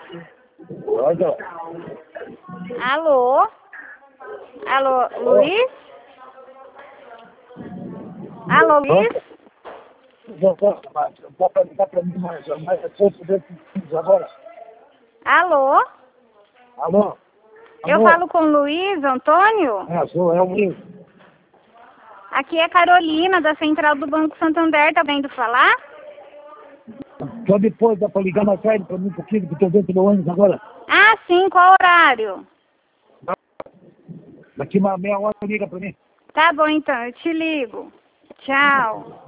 Olha. Alô? Alô, Luiz? Alô, Luiz? Dá para ligar para mim mais agora? Alô? Alô? Eu falo com o Luiz Antônio? É o Luiz. Aqui é Carolina, da Central do Banco Santander, tá vendo falar? Só depois dá para ligar mais tarde para mim um pouquinho, que estou dentro do ônibus agora. Ah, sim, qual horário? Daqui uma meia hora liga para mim. Tá bom então, eu te ligo. Tchau.